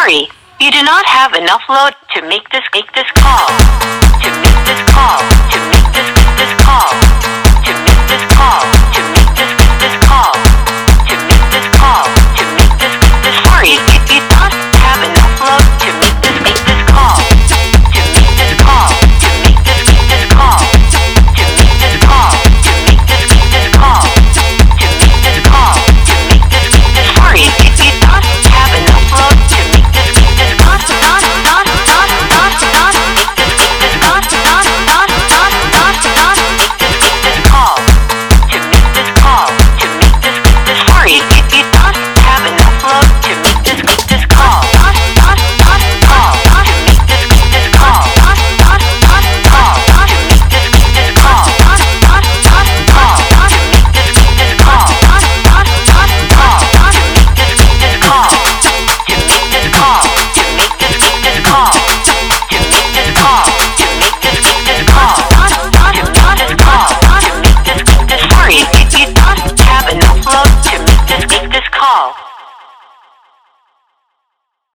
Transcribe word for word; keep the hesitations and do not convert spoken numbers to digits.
Sorry, you do not have enough load to make this make this call. To make this call. To make this this call. To make this call. To make this this call. To make this call. To make this this. Sorry, you, you don't have enough load to make this make this call. To make this call. To make this this call. To make this call. To make this this call. To make this call. To make this this. Sorry, you, you don't have enough load to make this this call. Not not not not not make this this not not not not not not make this this call. To make this call. To make this this. Sorry, you, you don't have enough load to make this this call. Not not not call. Not to make this this call. Not not not call. Not to make this this call. Not not not call. Not to make this this call. Not not not call. Not to make this this call. To make this call. To make this this call. To make this call. To make this this call. Not not not this call. Not to make this this. Sorry, you, you don't have enough load to make this this call.